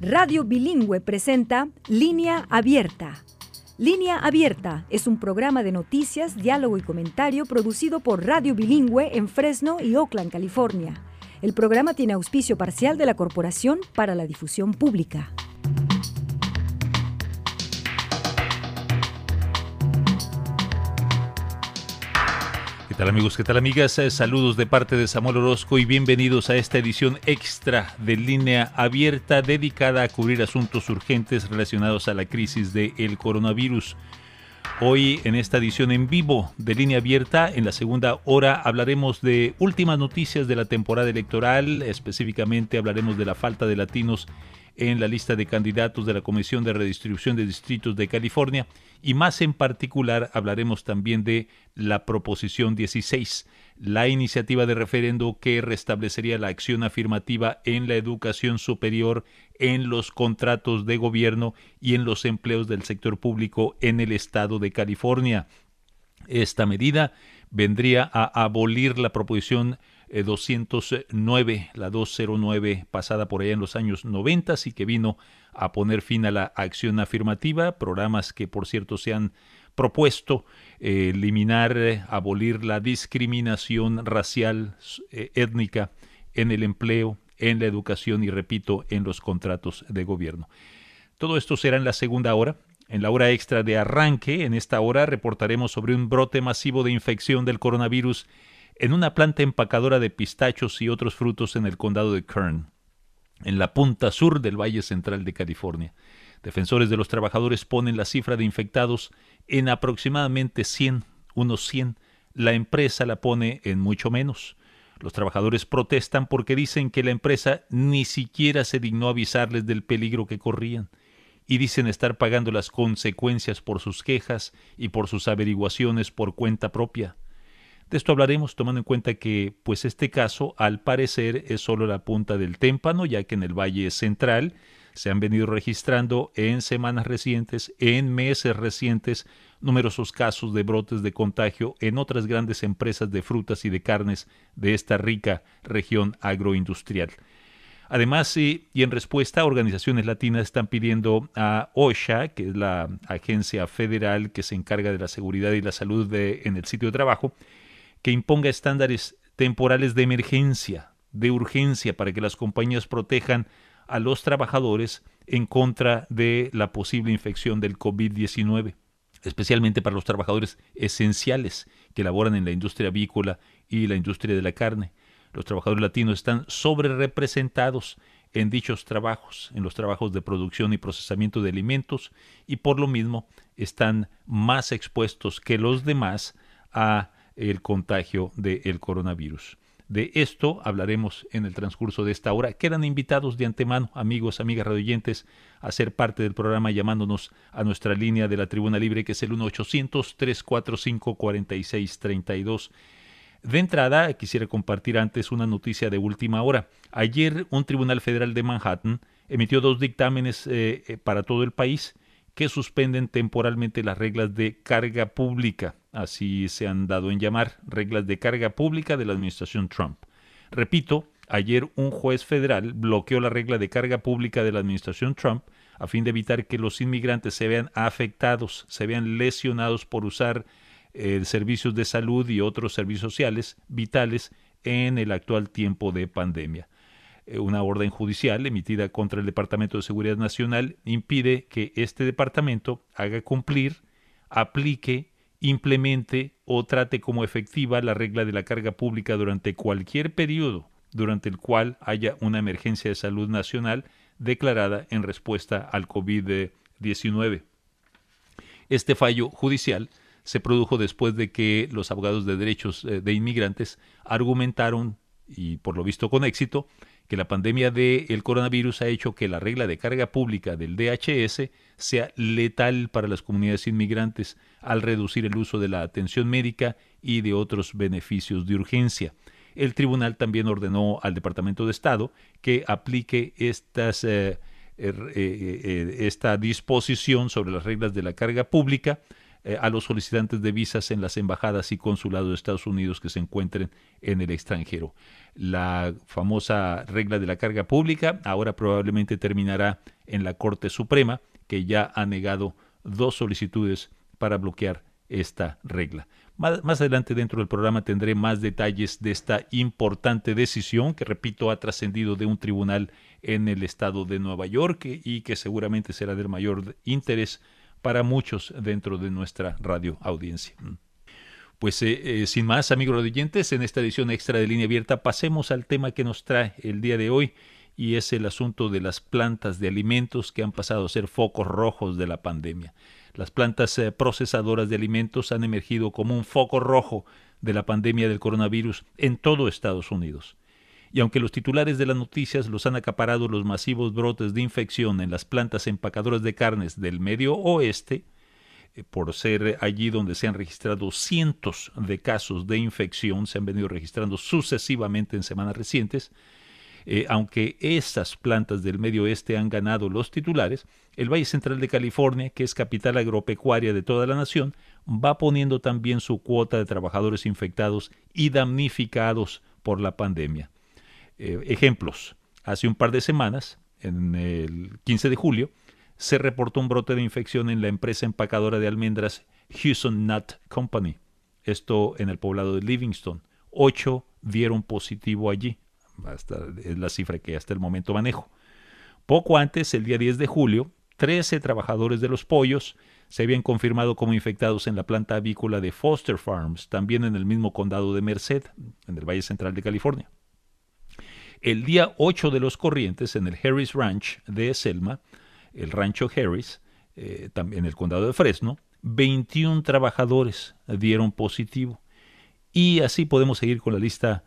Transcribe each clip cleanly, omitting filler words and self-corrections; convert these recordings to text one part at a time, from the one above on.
Radio Bilingüe presenta Línea Abierta. Línea Abierta es un programa de noticias, diálogo y comentario producido por Radio Bilingüe en Fresno y Oakland, California. El programa tiene auspicio parcial de la Corporación para la Difusión Pública. ¿Qué tal amigos? ¿Qué tal amigas? Saludos de parte de Samuel Orozco y bienvenidos a esta edición extra de Línea Abierta dedicada a cubrir asuntos urgentes relacionados a la crisis del coronavirus. Hoy en esta edición en vivo de Línea Abierta, en la segunda hora hablaremos de últimas noticias de la temporada electoral, específicamente hablaremos de la falta de latinos en la lista de candidatos de la Comisión de Redistribución de Distritos de California y más en particular hablaremos también de la Proposición 16, la iniciativa de referendo que restablecería la acción afirmativa en la educación superior, en los contratos de gobierno y en los empleos del sector público en el estado de California. Esta medida vendría a abolir la Proposición 209, la 209 pasada por allá en los años 90 y que vino a poner fin a la acción afirmativa, programas que por cierto se han propuesto eliminar, abolir la discriminación racial, étnica en el empleo, en la educación y repito, en los contratos de gobierno. Todo esto será en la segunda hora. En la hora extra de arranque, en esta hora reportaremos sobre un brote masivo de infección del coronavirus en una planta empacadora de pistachos y otros frutos en el condado de Kern, en la punta sur del Valle Central de California. Defensores de los trabajadores ponen la cifra de infectados en aproximadamente 100, unos 100. La empresa la pone en mucho menos. Los trabajadores protestan porque dicen que la empresa ni siquiera se dignó avisarles del peligro que corrían y dicen estar pagando las consecuencias por sus quejas y por sus averiguaciones por cuenta propia. De esto hablaremos tomando en cuenta que pues este caso al parecer es solo la punta del témpano, ya que en el Valle Central se han venido registrando en semanas recientes, en meses recientes, numerosos casos de brotes de contagio en otras grandes empresas de frutas y de carnes de esta rica región agroindustrial. Además, y en respuesta, organizaciones latinas están pidiendo a OSHA, que es la agencia federal que se encarga de la seguridad y la salud en el sitio de trabajo, que imponga estándares temporales de emergencia, de urgencia, para que las compañías protejan a los trabajadores en contra de la posible infección del COVID-19, especialmente para los trabajadores esenciales que laboran en la industria avícola y la industria de la carne. Los trabajadores latinos están sobrerepresentados en dichos trabajos, en los trabajos de producción y procesamiento de alimentos, y por lo mismo están más expuestos que los demás a el contagio del coronavirus. De esto hablaremos en el transcurso de esta hora. Quedan invitados de antemano, amigos, amigas radioyentes, a ser parte del programa llamándonos a nuestra línea de la Tribuna Libre, que es el 1-800-345-4632. De entrada, quisiera compartir antes una noticia de última hora. Ayer, un tribunal federal de Manhattan emitió 2 dictámenes para todo el país que suspenden temporalmente las reglas de carga pública, así se han dado en llamar, reglas de carga pública de la administración Trump. Repito, ayer un juez federal bloqueó la regla de carga pública de la administración Trump a fin de evitar que los inmigrantes se vean afectados, se vean lesionados por usar servicios de salud y otros servicios sociales vitales en el actual tiempo de pandemia. Una orden judicial emitida contra el Departamento de Seguridad Nacional impide que este departamento haga cumplir, aplique, implemente o trate como efectiva la regla de la carga pública durante cualquier periodo durante el cual haya una emergencia de salud nacional declarada en respuesta al COVID-19. Este fallo judicial se produjo después de que los abogados de derechos de inmigrantes argumentaron, y por lo visto con éxito, que la pandemia del coronavirus ha hecho que la regla de carga pública del DHS sea letal para las comunidades inmigrantes al reducir el uso de la atención médica y de otros beneficios de urgencia. El tribunal también ordenó al Departamento de Estado que aplique esta disposición sobre las reglas de la carga pública a los solicitantes de visas en las embajadas y consulados de Estados Unidos que se encuentren en el extranjero. La famosa regla de la carga pública ahora probablemente terminará en la Corte Suprema, que ya ha negado 2 solicitudes para bloquear esta regla. Más adelante dentro del programa tendré más detalles de esta importante decisión que, repito, ha trascendido de un tribunal en el estado de Nueva York y que seguramente será del mayor interés para muchos dentro de nuestra radio audiencia. Pues sin más, amigos oyentes, en esta edición extra de Línea Abierta pasemos al tema que nos trae el día de hoy, y es el asunto de las plantas de alimentos que han pasado a ser focos rojos de la pandemia. Las plantas procesadoras de alimentos han emergido como un foco rojo de la pandemia del coronavirus en todo Estados Unidos. Y aunque los titulares de las noticias los han acaparado los masivos brotes de infección en las plantas empacadoras de carnes del Medio Oeste, por ser allí donde se han registrado cientos de casos de infección, se han venido registrando sucesivamente en semanas recientes, aunque estas plantas del Medio Oeste han ganado los titulares, el Valle Central de California, que es capital agropecuaria de toda la nación, va poniendo también su cuota de trabajadores infectados y damnificados por la pandemia. Ejemplos: hace un par de semanas, en el 15 de julio, se reportó un brote de infección en la empresa empacadora de almendras Houston Nut Company, esto en el poblado de Livingston. 8 dieron positivo allí. Es la cifra que hasta el momento manejo. Poco antes, el día 10 de julio, 13 trabajadores de los pollos se habían confirmado como infectados en la planta avícola de Foster Farms, también en el mismo condado de Merced, en el Valle Central de California. El día 8 de los corrientes, en el Harris Ranch de Selma, el rancho Harris, también en el condado de Fresno, 21 trabajadores dieron positivo. Y así podemos seguir con la lista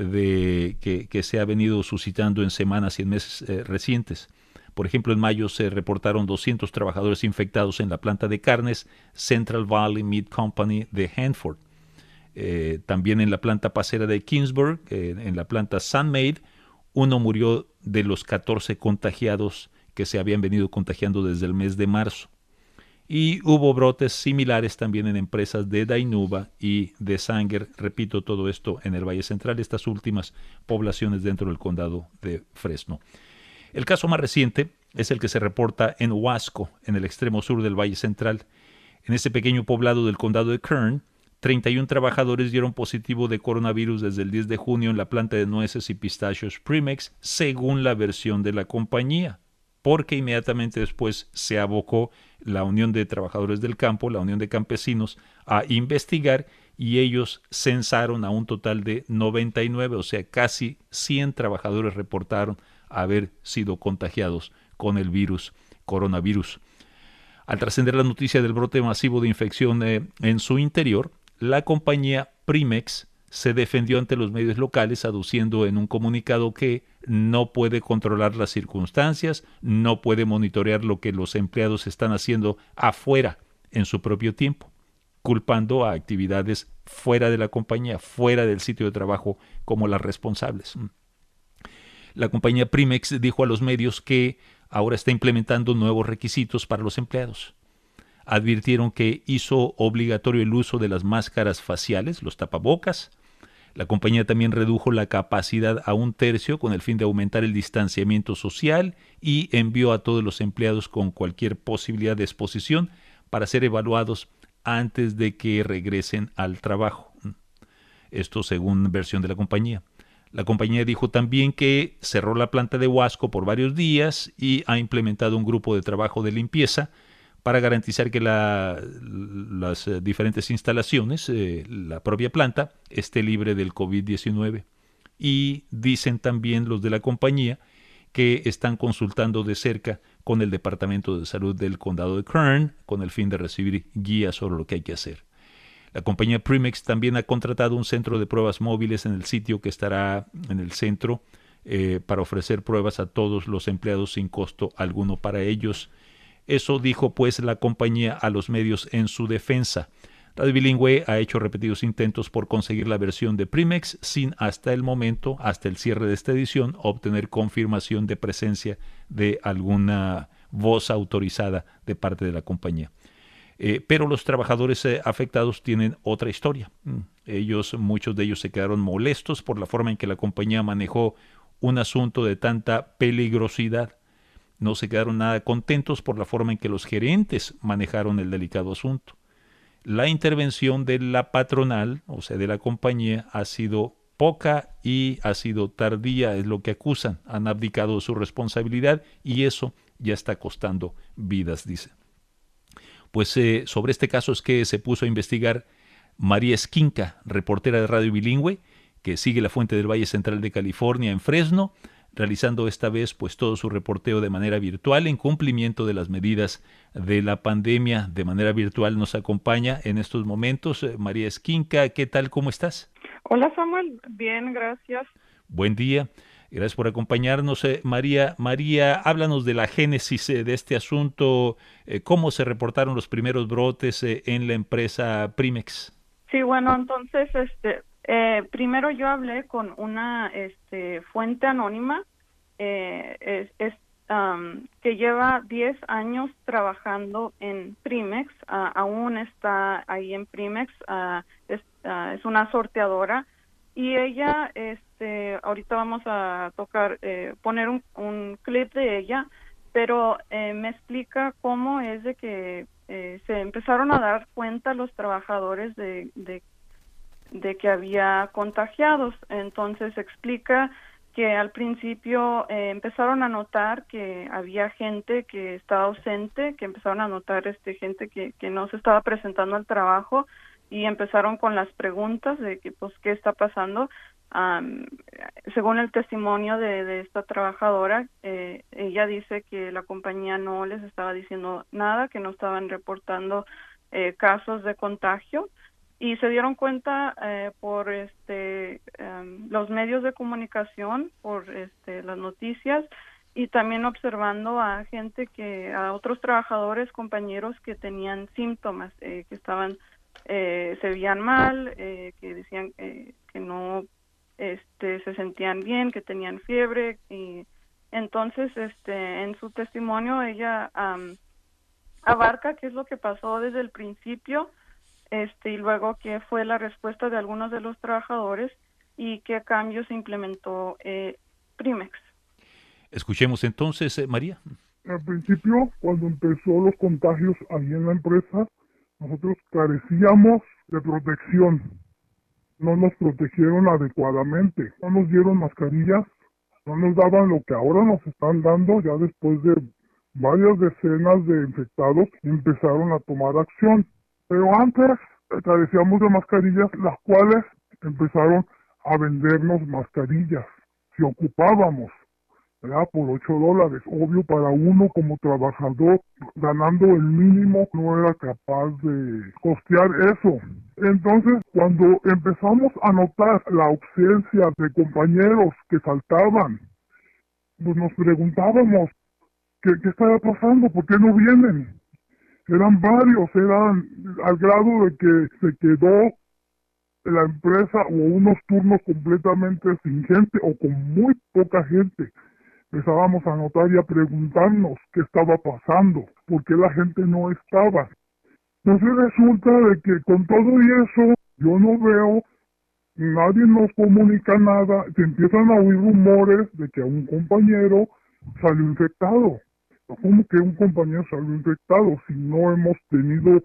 que se ha venido suscitando en semanas y en meses recientes. Por ejemplo, en mayo se reportaron 200 trabajadores infectados en la planta de carnes Central Valley Meat Company de Hanford. También en la planta pasera de Kingsburg, en la planta Sun-Maid, uno murió de los 14 contagiados que se habían venido contagiando desde el mes de marzo. Y hubo brotes similares también en empresas de Dainuba y de Sanger, repito, todo esto en el Valle Central, estas últimas poblaciones dentro del condado de Fresno. El caso más reciente es el que se reporta en Wasco, en el extremo sur del Valle Central. En ese pequeño poblado del condado de Kern, 31 trabajadores dieron positivo de coronavirus desde el 10 de junio en la planta de nueces y pistachos Primex, según la versión de la compañía, porque inmediatamente después se abocó la Unión de Trabajadores del Campo, la Unión de Campesinos, a investigar, y ellos censaron a un total de 99, o sea, casi 100 trabajadores reportaron haber sido contagiados con el coronavirus. Al trascender la noticia del brote masivo de infección en su interior, la compañía Primex se defendió ante los medios locales aduciendo en un comunicado que no puede controlar las circunstancias, no puede monitorear lo que los empleados están haciendo afuera en su propio tiempo, culpando a actividades fuera de la compañía, fuera del sitio de trabajo, como las responsables. La compañía Primex dijo a los medios que ahora está implementando nuevos requisitos para los empleados. Advirtieron que hizo obligatorio el uso de las máscaras faciales, los tapabocas. La compañía también redujo la capacidad a 1/3 con el fin de aumentar el distanciamiento social y envió a todos los empleados con cualquier posibilidad de exposición para ser evaluados antes de que regresen al trabajo. Esto según versión de la compañía. La compañía dijo también que cerró la planta de Wasco por varios días y ha implementado un grupo de trabajo de limpieza para garantizar que las diferentes instalaciones, la propia planta, esté libre del COVID-19. Y dicen también los de la compañía que están consultando de cerca con el Departamento de Salud del Condado de Kern con el fin de recibir guías sobre lo que hay que hacer. La compañía Primex también ha contratado un centro de pruebas móviles en el sitio que estará en el centro para ofrecer pruebas a todos los empleados sin costo alguno para ellos. Eso dijo pues la compañía a los medios en su defensa. Radio Bilingüe ha hecho repetidos intentos por conseguir la versión de Primex sin hasta el momento, hasta el cierre de esta edición, obtener confirmación de presencia de alguna voz autorizada de parte de la compañía. Pero los trabajadores afectados tienen otra historia. Muchos de ellos se quedaron molestos por la forma en que la compañía manejó un asunto de tanta peligrosidad. No se quedaron nada contentos por la forma en que los gerentes manejaron el delicado asunto. La intervención de la patronal, o sea, de la compañía, ha sido poca y ha sido tardía, es lo que acusan. Han abdicado de su responsabilidad y eso ya está costando vidas, dice. Pues sobre este caso es que se puso a investigar María Esquinca, reportera de Radio Bilingüe, que sigue la fuente del Valle Central de California en Fresno, realizando esta vez pues todo su reporteo de manera virtual en cumplimiento de las medidas de la pandemia. De manera virtual nos acompaña en estos momentos María Esquinca. ¿Qué tal? ¿Cómo estás? Hola Samuel, bien, gracias. Buen día. Gracias por acompañarnos, María. María, háblanos de la génesis de este asunto, cómo se reportaron los primeros brotes en la empresa Primex. Sí, bueno, entonces, primero yo hablé con una fuente anónima que lleva 10 años trabajando en Primex, aún está ahí en Primex, es una sorteadora. Y ella, ahorita vamos a poner un clip de ella, pero me explica cómo es de que se empezaron a dar cuenta los trabajadores de que había contagiados. Entonces explica que al principio empezaron a notar que había gente que estaba ausente, que empezaron a notar gente que no se estaba presentando al trabajo, y empezaron con las preguntas de que pues qué está pasando. Según el testimonio de esta trabajadora, ella dice que la compañía no les estaba diciendo nada, que no estaban reportando casos de contagio, y se dieron cuenta por los medios de comunicación, por las noticias, y también observando a a otros trabajadores, compañeros que tenían síntomas, que estaban se veían mal, que decían que no se sentían bien, que tenían fiebre. Y entonces en su testimonio ella abarca qué es lo que pasó desde el principio, y luego qué fue la respuesta de algunos de los trabajadores y qué cambios implementó Primex. Escuchemos entonces, María. Al principio, cuando empezó los contagios ahí en la empresa, nosotros carecíamos de protección. No nos protegieron adecuadamente. No nos dieron mascarillas. No nos daban lo que ahora nos están dando. Ya después de varias decenas de infectados, empezaron a tomar acción. Pero antes carecíamos de mascarillas, las cuales empezaron a vendernos mascarillas. Si ocupábamos, ¿verdad? Por $8. Obvio, para uno como trabajador ganando el mínimo no era capaz de costear eso. Entonces, cuando empezamos a notar la ausencia de compañeros que faltaban, pues nos preguntábamos ¿qué estaba pasando? ¿Por qué no vienen? Eran varios, eran al grado de que se quedó la empresa o unos turnos completamente sin gente o con muy poca gente. Empezábamos a notar y a preguntarnos qué estaba pasando, por qué la gente no estaba. Entonces resulta de que con todo y eso, yo no veo, nadie nos comunica nada, se empiezan a oír rumores de que un compañero salió infectado. ¿Cómo que un compañero salió infectado si no hemos tenido,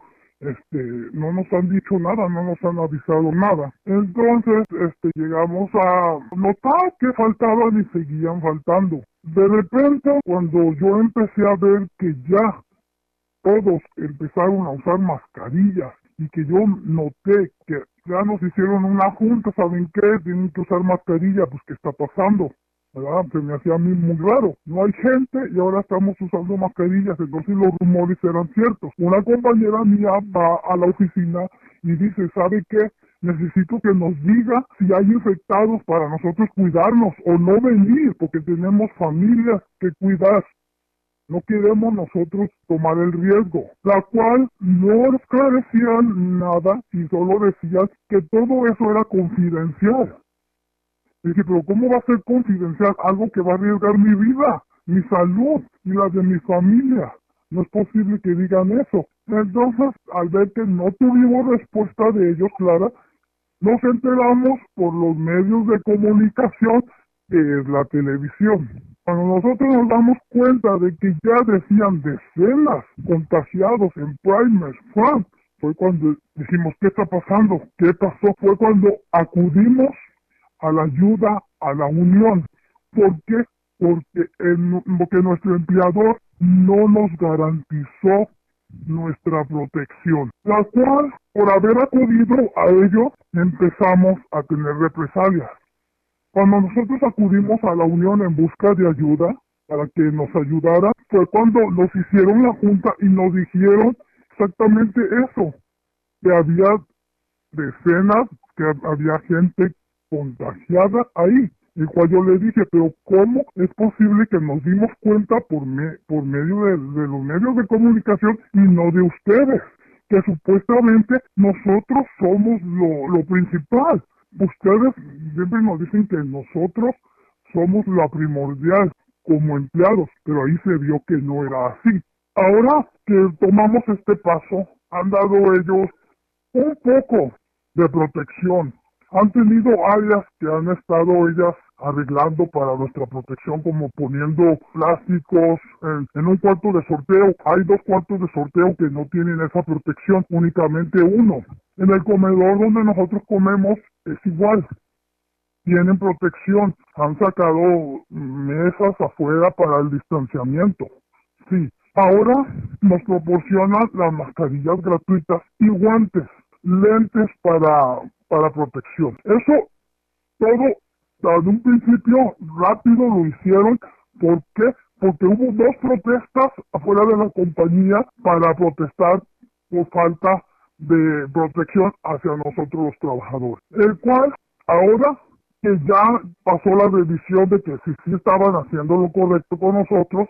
no nos han dicho nada, no nos han avisado nada? Entonces, llegamos a notar que faltaban y seguían faltando. De repente, cuando yo empecé a ver que ya todos empezaron a usar mascarillas y que yo noté que ya nos hicieron una junta, ¿saben qué? Tienen que usar mascarilla, pues ¿qué está pasando? ¿Verdad? Se me hacía a mí muy raro. No hay gente y ahora estamos usando mascarillas, entonces los rumores eran ciertos. Una compañera mía va a la oficina y dice, ¿sabe qué? Necesito que nos diga si hay infectados para nosotros cuidarnos o no venir, porque tenemos familias que cuidar. No queremos nosotros tomar el riesgo, la cual no esclarecían nada y solo decían que todo eso era confidencial. Dije, pero ¿cómo va a ser confidencial algo que va a arriesgar mi vida, mi salud y la de mi familia? No es posible que digan eso. Entonces, al ver que no tuvimos respuesta de ellos clara, nos enteramos por los medios de comunicación, que es la televisión. Cuando nosotros nos damos cuenta de que ya decían decenas contagiados en Primers, France, fue cuando dijimos, ¿qué está pasando? ¿Qué pasó? Fue cuando acudimos a la ayuda, a la unión. ¿Por qué? Porque nuestro empleador no nos garantizó nuestra protección, la cual, por haber acudido a ello, empezamos a tener represalias. Cuando nosotros acudimos a la unión en busca de ayuda, para que nos ayudara, fue cuando nos hicieron la junta y nos dijeron exactamente eso, que había decenas, que había gente contagiada ahí. El cual yo le dije, pero ¿cómo es posible que nos dimos cuenta por medio de los medios de comunicación y no de ustedes? Que supuestamente nosotros somos lo principal. Ustedes siempre nos dicen que nosotros somos la primordial como empleados, pero ahí se vio que no era así. Ahora que tomamos este paso, han dado ellos un poco de protección. Han tenido áreas que han estado ellas arreglando para nuestra protección, como poniendo plásticos en un cuarto de sorteo. Hay 2 cuartos de sorteo que no tienen esa protección, únicamente uno. En el comedor donde nosotros comemos es igual, tienen protección. Han sacado mesas afuera para el distanciamiento. Sí, ahora nos proporcionan las mascarillas gratuitas y guantes, lentes para protección. Eso todo desde un principio rápido lo hicieron. ¿Por qué? Porque hubo 2 protestas afuera de la compañía para protestar por falta de protección hacia nosotros los trabajadores. El cual, ahora que ya pasó la revisión de que sí estaban haciendo lo correcto con nosotros,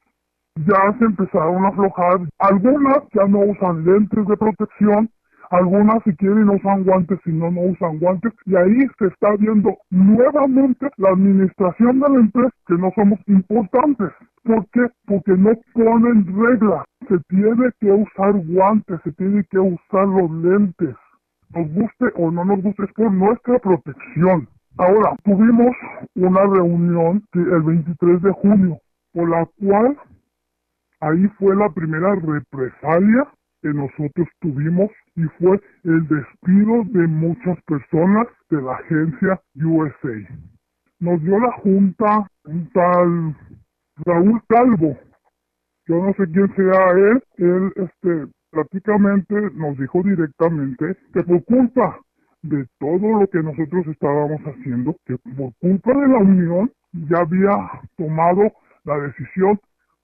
ya se empezaron a aflojar. Algunas ya no usan lentes de protección, algunas si quieren no usan guantes, si no usan guantes, y ahí se está viendo nuevamente la administración de la empresa que no somos importantes. ¿Por qué? Porque no ponen reglas. Se tiene que usar guantes, se tiene que usar los lentes. Nos guste o no nos guste, es por nuestra protección. Ahora, tuvimos una reunión el 23 de junio, por la cual ahí fue la primera represalia que nosotros tuvimos y fue el despido de muchas personas de la agencia USA. Nos dio la junta un tal Raúl Calvo. Yo no sé quién sea él prácticamente nos dijo directamente que por culpa de todo lo que nosotros estábamos haciendo, que por culpa de la unión ya había tomado la decisión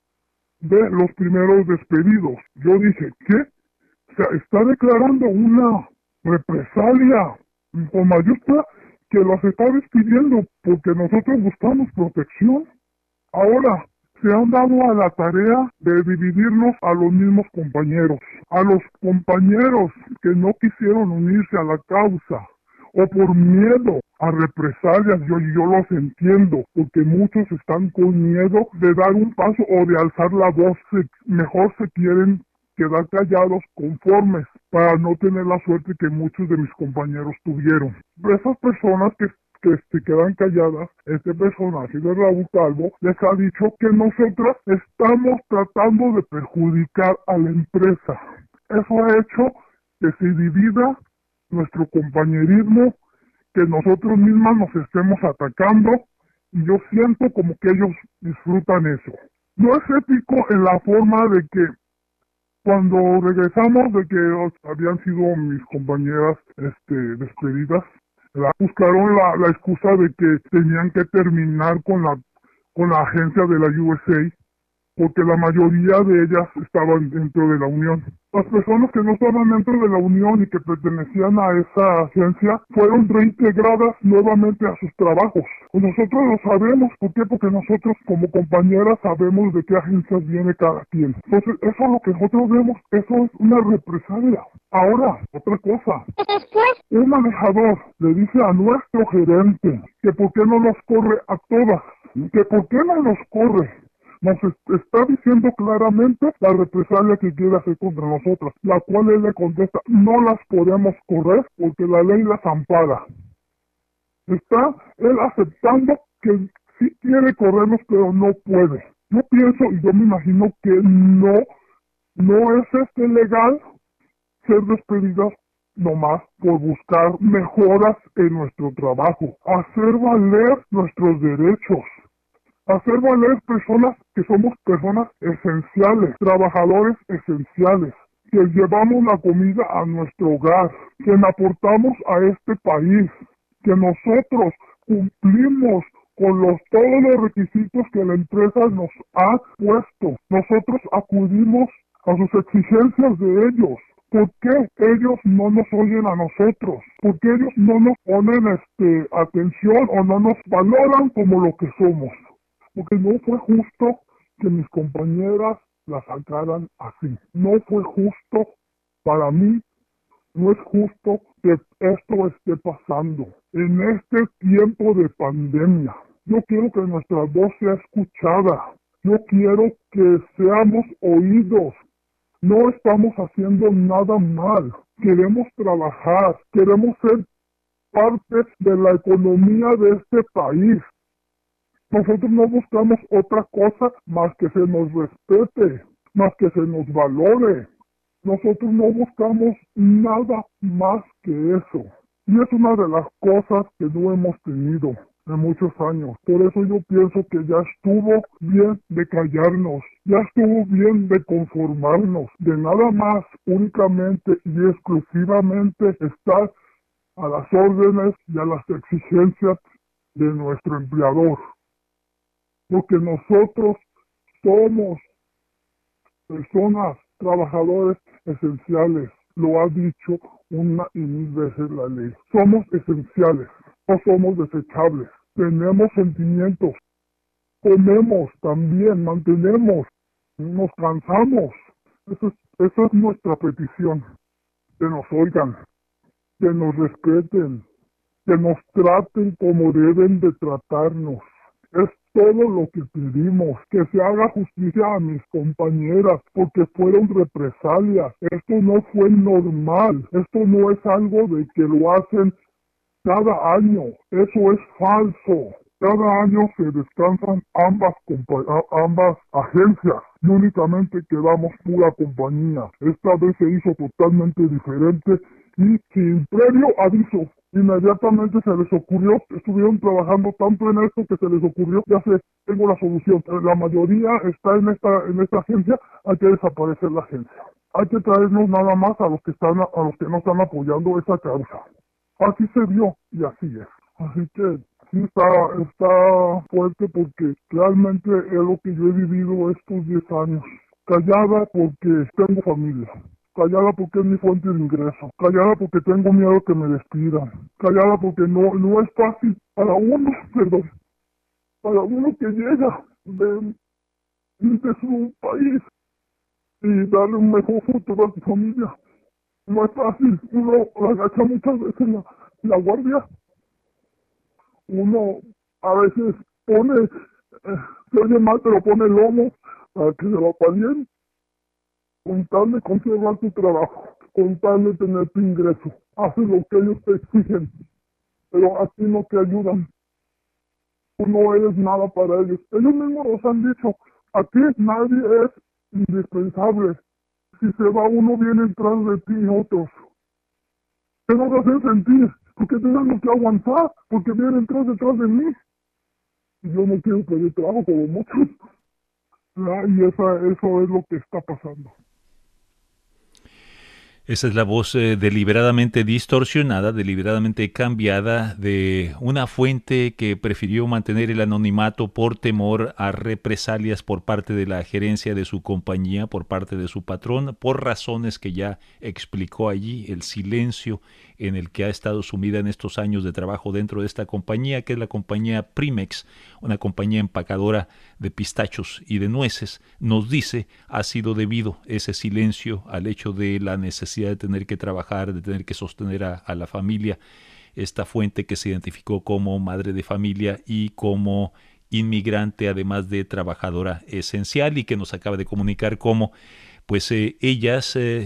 de los primeros despedidos. Yo dije, ¿qué? Se está declarando una represalia con mayúscula que los está despidiendo porque nosotros buscamos protección. Ahora, se han dado a la tarea de dividirnos a los mismos compañeros, a los compañeros que no quisieron unirse a la causa o por miedo a represalias. Yo los entiendo, porque muchos están con miedo de dar un paso o de alzar la voz. Mejor se quieren quedar callados, conformes, para no tener la suerte que muchos de mis compañeros tuvieron. Esas personas que se quedan calladas, este personaje de Raúl Calvo les ha dicho que nosotros estamos tratando de perjudicar a la empresa. Eso ha hecho que se divida nuestro compañerismo, que nosotros mismos nos estemos atacando, y yo siento como que ellos disfrutan eso. No es ético en la forma de que cuando regresamos de que habían sido mis compañeras despedidas, buscaron la excusa de que tenían que terminar con la agencia de la USA, porque la mayoría de ellas estaban dentro de la Unión. Las personas que no estaban dentro de la Unión y que pertenecían a esa agencia fueron reintegradas nuevamente a sus trabajos. Nosotros lo sabemos. ¿Por qué? Porque nosotros como compañeras sabemos de qué agencias viene cada quien. Entonces, eso es lo que nosotros vemos. Eso es una represalia. Ahora, otra cosa. Un manejador le dice a nuestro gerente que por qué no nos corre a todas. Que por qué no nos corre. nos está diciendo claramente la represalia que quiere hacer contra nosotros, la cual él le contesta, no las podemos correr porque la ley las ampara. Está él aceptando que sí quiere corrernos, pero no puede. Yo pienso y yo me imagino que no es legal ser despedidos nomás por buscar mejoras en nuestro trabajo, hacer valer nuestros derechos, hacer valer personas que somos personas esenciales, trabajadores esenciales, que llevamos la comida a nuestro hogar, que aportamos a este país, que nosotros cumplimos con todos los requisitos que la empresa nos ha puesto. Nosotros acudimos a sus exigencias de ellos. ¿Por qué ellos no nos oyen a nosotros? ¿Por qué ellos no nos ponen atención o no nos valoran como lo que somos? Porque no fue justo que mis compañeras la sacaran así. No fue justo para mí. No es justo que esto esté pasando en este tiempo de pandemia. Yo quiero que nuestra voz sea escuchada. Yo quiero que seamos oídos. No estamos haciendo nada mal. Queremos trabajar. Queremos ser parte de la economía de este país. Nosotros no buscamos otra cosa más que se nos respete, más que se nos valore. Nosotros no buscamos nada más que eso. Y es una de las cosas que no hemos tenido en muchos años. Por eso yo pienso que ya estuvo bien de callarnos, ya estuvo bien de conformarnos, de nada más, únicamente y exclusivamente estar a las órdenes y a las exigencias de nuestro empleador. Porque nosotros somos personas, trabajadores esenciales. Lo ha dicho una y mil veces la ley. Somos esenciales, no somos desechables. Tenemos sentimientos, comemos también, mantenemos, nos cansamos. Esa es nuestra petición. Que nos oigan, que nos respeten, que nos traten como deben de tratarnos. Es todo lo que pedimos, que se haga justicia a mis compañeras, porque fueron represalias. Esto no fue normal, esto no es algo de que lo hacen cada año, eso es falso. Cada año se descansan ambas agencias y únicamente quedamos pura compañía. Esta vez se hizo totalmente diferente y sin previo aviso. Inmediatamente se les ocurrió, estuvieron trabajando tanto en esto que se les ocurrió, ya sé, tengo la solución. La mayoría está en esta agencia, hay que desaparecer la agencia. Hay que traernos nada más a los que no están apoyando esa causa. Así se dio y así es. Así que sí está fuerte porque realmente es lo que yo he vivido estos 10 años. Callada porque tengo familia. Callada porque es mi fuente de ingreso. Callada porque tengo miedo que me despidan. Callada porque no es fácil para uno que llega de su país y darle un mejor futuro a su familia. No es fácil. Uno agacha muchas veces la guardia. Uno a veces se oye mal, pero pone el lomo para que se lo apalien, con tal de conservar tu trabajo, con tal de tener tu ingreso. Haces lo que ellos te exigen, pero a ti no te ayudan. Tú no eres nada para ellos. Ellos mismos nos han dicho, aquí nadie es indispensable. Si se va uno, vienen tras de ti otros. ¿Qué nos hacen sentir? Porque tenemos que aguantar, porque vienen detrás de mí. Y yo no quiero pedir trabajo como muchos. Y eso es lo que está pasando. Esa es la voz deliberadamente distorsionada, deliberadamente cambiada de una fuente que prefirió mantener el anonimato por temor a represalias por parte de la gerencia de su compañía, por parte de su patrón, por razones que ya explicó allí, el silencio en el que ha estado sumida en estos años de trabajo dentro de esta compañía, que es la compañía Primex, una compañía empacadora de pistachos y de nueces. Nos dice, ha sido debido ese silencio al hecho de la necesidad de tener que trabajar, de tener que sostener a la familia. Esta fuente que se identificó como madre de familia y como inmigrante, además de trabajadora esencial, y que nos acaba de comunicar cómo pues ella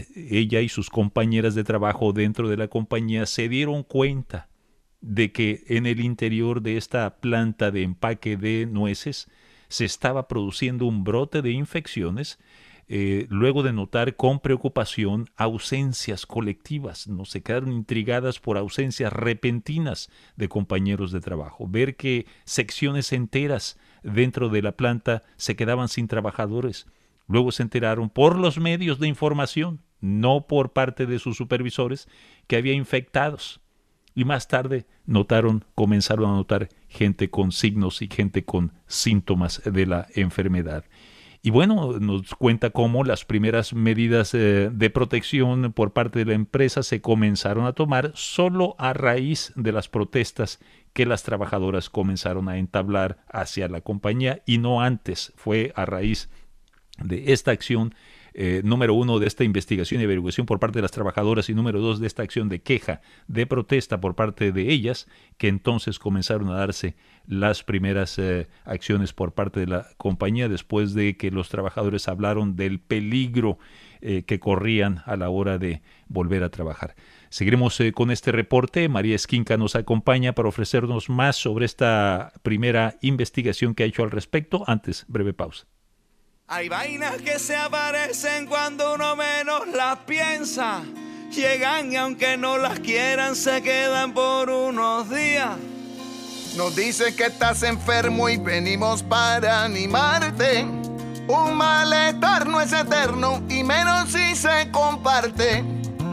y sus compañeras de trabajo dentro de la compañía se dieron cuenta de que en el interior de esta planta de empaque de nueces se estaba produciendo un brote de infecciones, luego de notar con preocupación ausencias colectivas. No se quedaron intrigadas por ausencias repentinas de compañeros de trabajo. Ver que secciones enteras dentro de la planta se quedaban sin trabajadores. Luego se enteraron por los medios de información, no por parte de sus supervisores, que había infectados. Y más tarde comenzaron a notar gente con signos y gente con síntomas de la enfermedad. Y bueno, nos cuenta cómo las primeras medidas de protección por parte de la empresa se comenzaron a tomar solo a raíz de las protestas que las trabajadoras comenzaron a entablar hacia la compañía, y no antes. Fue a raíz de esta acción, número 1, de esta investigación y averiguación por parte de las trabajadoras, y número 2, de esta acción de queja, de protesta por parte de ellas, que entonces comenzaron a darse las primeras acciones por parte de la compañía, después de que los trabajadores hablaron del peligro que corrían a la hora de volver a trabajar. Seguiremos con este reporte. María Esquinca nos acompaña para ofrecernos más sobre esta primera investigación que ha hecho al respecto. Antes, breve pausa. Hay vainas que se aparecen cuando uno menos las piensa. Llegan y aunque no las quieran se quedan por unos días. Nos dicen que estás enfermo y venimos para animarte. Un malestar no es eterno y menos si se comparte.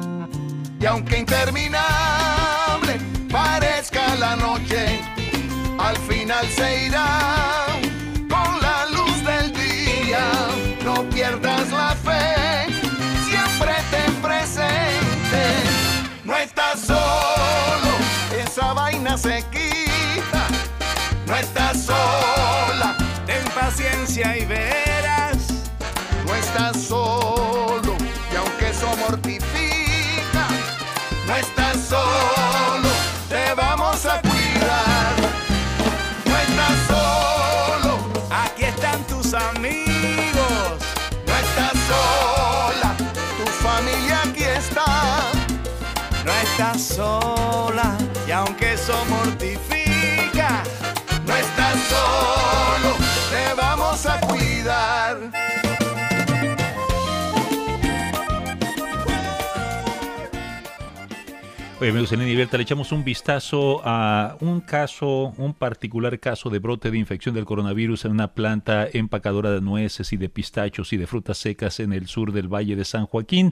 Y aunque interminable parezca la noche, al final se irá con la luz del día. No pierdas la fe, siempre ten presente. No estás solo, esa vaina se quita. No estás sola, ten paciencia y verás. no estás solo, y aunque eso mortifica, no estás solo, te vamos a cuidar. No estás solo, Aquí están tus amigos. no estás sola, tu familia aquí está. No estás sola y aunque eso mortifica, No estás solo, te vamos a cuidar. Oye, amigos, en Línea Abierta le echamos un vistazo a un particular caso de brote de infección del coronavirus en una planta empacadora de nueces y de pistachos y de frutas secas en el sur del Valle de San Joaquín.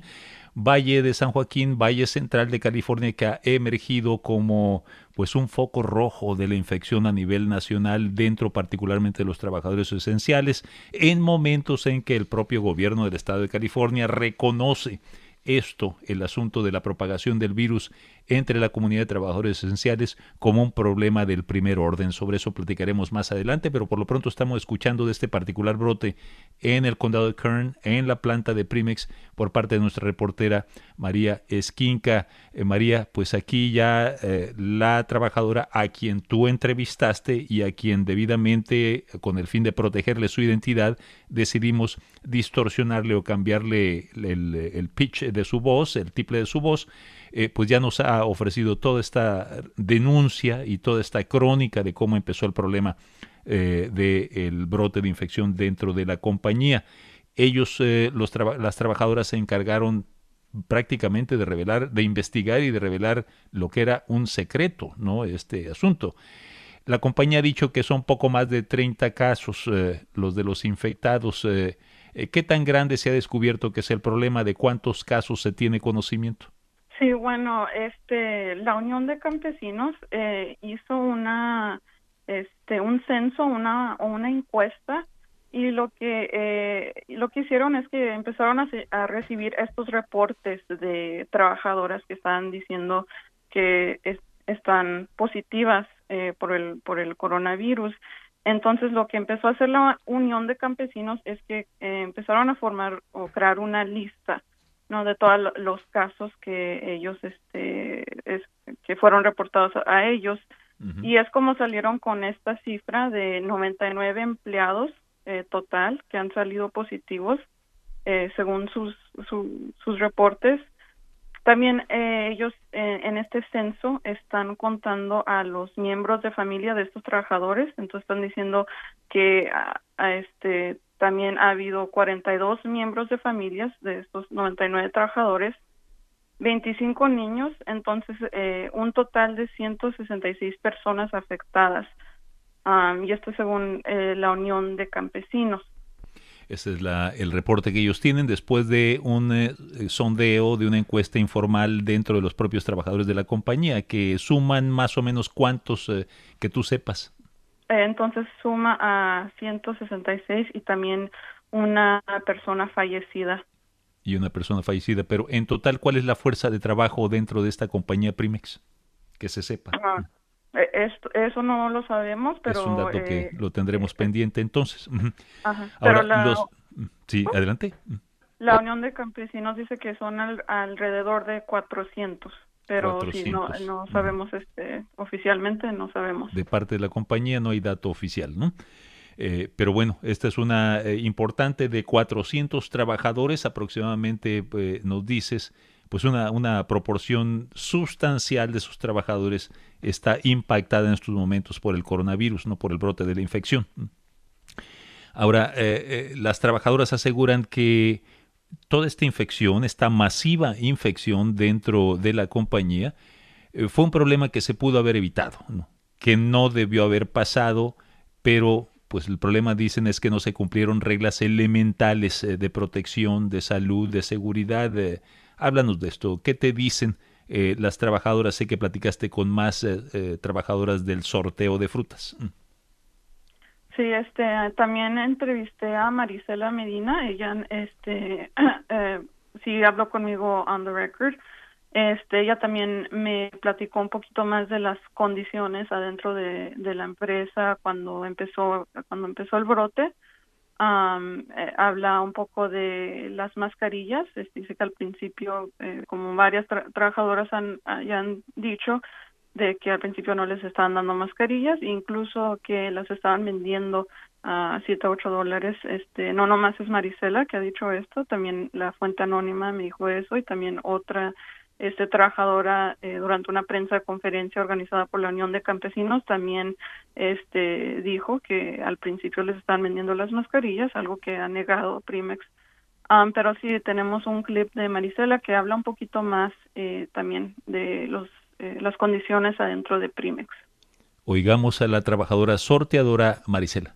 Valle central de California, que ha emergido como pues un foco rojo de la infección a nivel nacional, dentro particularmente de los trabajadores esenciales, en momentos en que el propio gobierno del estado de California reconoce el asunto de la propagación del virus entre la comunidad de trabajadores esenciales, como un problema del primer orden. Sobre eso platicaremos más adelante, pero por lo pronto estamos escuchando de este particular brote en el condado de Kern, en la planta de Primex, por parte de nuestra reportera María Esquinca. María, pues aquí ya la trabajadora a quien tú entrevistaste y a quien debidamente, con el fin de protegerle su identidad, decidimos distorsionarle o cambiarle el pitch de su voz, el timbre de su voz, pues ya nos ha ofrecido toda esta denuncia y toda esta crónica de cómo empezó el problema del brote de infección dentro de la compañía. Ellos, las trabajadoras, se encargaron prácticamente de investigar y de revelar lo que era un secreto, ¿no? Este asunto. La compañía ha dicho que son poco más de 30 casos los de los infectados. ¿Qué tan grande se ha descubierto que es el problema? ¿De cuántos casos se tiene conocimiento? Sí, bueno, la Unión de Campesinos hizo un censo, una encuesta, y lo que hicieron es que empezaron a recibir estos reportes de trabajadoras que estaban diciendo que están positivas por el coronavirus. Entonces, lo que empezó a hacer la Unión de Campesinos es que empezaron a formar o crear una lista, ¿no?, de todos los casos que ellos que fueron reportados a ellos Y es como salieron con esta cifra de 99 empleados total que han salido positivos según sus reportes. También ellos en este censo están contando a los miembros de familia de estos trabajadores, entonces están diciendo que también ha habido 42 miembros de familias de estos 99 trabajadores, 25 niños, entonces un total de 166 personas afectadas, y esto según la Unión de Campesinos. Ese es el reporte que ellos tienen después de un sondeo, de una encuesta informal dentro de los propios trabajadores de la compañía, que suman más o menos cuántos que tú sepas. Entonces suma a 166 y también una persona fallecida. Y una persona fallecida, pero en total, ¿cuál es la fuerza de trabajo dentro de esta compañía Primex? Que se sepa. Eso no lo sabemos, pero... Es un dato que lo tendremos pendiente entonces. Ajá, ahora, pero sí, adelante. La Unión de Campesinos dice que son alrededor de 400, pero 400. Si no sabemos, oficialmente no sabemos. De parte de la compañía no hay dato oficial, ¿no? Pero bueno, esta es una importante de 400 trabajadores aproximadamente, nos dices, pues una proporción sustancial de sus trabajadores está impactada en estos momentos por el coronavirus, no por el brote de la infección. Ahora, las trabajadoras aseguran que toda esta infección, esta masiva infección dentro de la compañía, fue un problema que se pudo haber evitado, ¿no? Que no debió haber pasado, pero pues el problema, dicen, es que no se cumplieron reglas elementales de protección, de salud, de seguridad. Háblanos de esto. ¿Qué te dicen las trabajadoras? Sé que platicaste con más trabajadoras del sorteo de frutas. Sí, también entrevisté a Marisela Medina. Ella, sí habló conmigo on the record. Ella también me platicó un poquito más de las condiciones adentro de la empresa cuando empezó el brote. Habla un poco de las mascarillas. Dice que al principio, como varias trabajadoras ya han dicho, de que al principio no les estaban dando mascarillas, incluso que las estaban vendiendo a $7 a $8. No nomás es Marisela que ha dicho esto, también la fuente anónima me dijo eso, y también otra trabajadora durante una conferencia organizada por la Unión de Campesinos también dijo que al principio les estaban vendiendo las mascarillas, algo que ha negado Primex. Pero sí tenemos un clip de Marisela que habla un poquito más también de las condiciones adentro de Primex. Oigamos a la trabajadora sorteadora Marisela.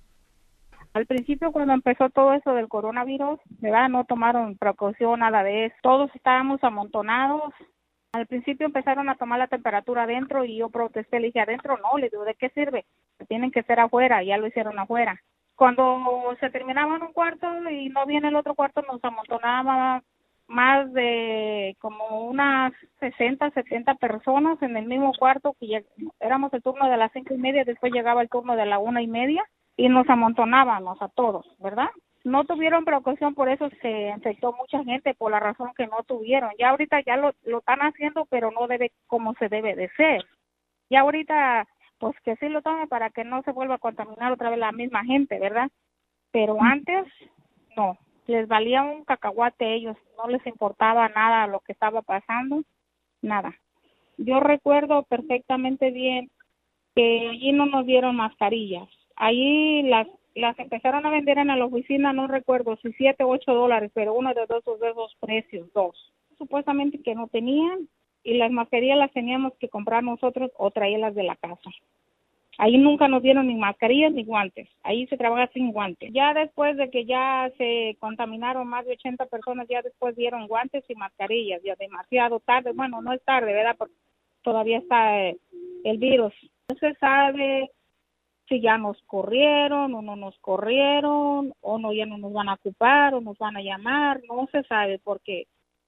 Al principio, cuando empezó todo eso del coronavirus, ¿verdad? No tomaron precaución, nada de eso. Todos estábamos amontonados. Al principio empezaron a tomar la temperatura adentro y yo protesté, le dije, adentro no, le digo, ¿de qué sirve? Tienen que ser afuera, ya lo hicieron afuera. Cuando se terminaba en un cuarto y no viene el otro cuarto, nos amontonaba más de como unas 60, 70 personas en el mismo cuarto, que ya éramos el turno de las 5:30, después llegaba el turno de la 1:30 y nos amontonábamos a todos, ¿verdad? No tuvieron precaución, por eso se infectó mucha gente, por la razón que no tuvieron. Ya ahorita ya lo están haciendo, pero no debe como se debe de ser. Ya ahorita, pues que sí lo tome para que no se vuelva a contaminar otra vez la misma gente, ¿verdad? Pero antes, no. Les valía un cacahuate a ellos, no les importaba nada lo que estaba pasando, nada. Yo recuerdo perfectamente bien que allí no nos dieron mascarillas. Allí las empezaron a vender en la oficina, no recuerdo si $7 o $8, pero uno de esos precios, 2. Supuestamente que no tenían, y las mascarillas las teníamos que comprar nosotros o traerlas de la casa. Ahí nunca nos dieron ni mascarillas ni guantes. Ahí se trabaja sin guantes. Ya después de que ya se contaminaron más de 80 personas, ya después dieron guantes y mascarillas. Ya demasiado tarde. Bueno, no es tarde, ¿verdad? Porque todavía está el virus. No se sabe si ya nos corrieron o no nos corrieron, o no, ya no nos van a ocupar o nos van a llamar. No se sabe, porque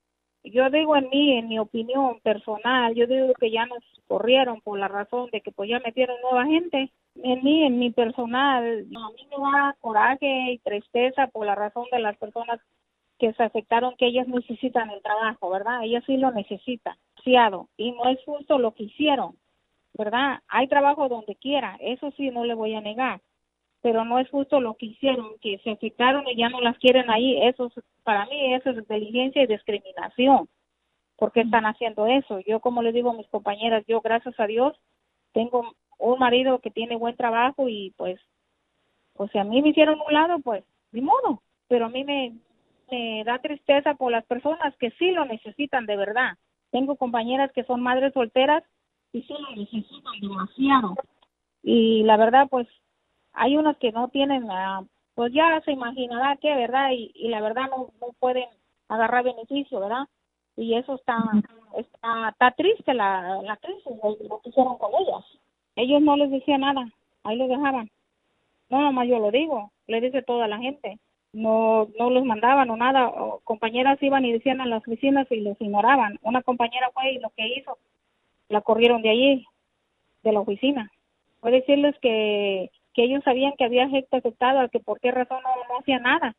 yo digo en mi opinión personal, yo digo que ya nos corrieron por la razón de que pues ya metieron nueva gente. En mi personal, a mí me da coraje y tristeza por la razón de las personas que se afectaron, que ellas necesitan el trabajo, ¿verdad? Ellas sí lo necesitan, y no es justo lo que hicieron. ¿verdad? Hay trabajo donde quiera, eso sí no le voy a negar, pero no es justo lo que hicieron, que se afectaron y ya no las quieren ahí. Para mí eso es inteligencia y discriminación. ¿Por qué están haciendo eso? Yo, como les digo a mis compañeras, yo gracias a Dios tengo un marido que tiene buen trabajo y pues si a mí me hicieron un lado, pues ni modo, pero a mí me da tristeza por las personas que sí lo necesitan de verdad. Tengo compañeras que son madres solteras y sí lo necesitan demasiado. Y la verdad, pues hay unas que no tienen, pues ya se imaginará qué, ¿verdad? Y la verdad no pueden agarrar beneficio, ¿verdad? Y eso está triste, la crisis, lo que hicieron con ellas. Ellos no les decían nada, ahí lo dejaban. No, nomás yo lo digo, le dice toda la gente. No los mandaban o nada, o compañeras iban y decían a las oficinas y los ignoraban. Una compañera fue y lo que hizo, la corrieron de allí, de la oficina. Puedo decirles que ellos sabían que había gente afectada, que por qué razón no hacía nada.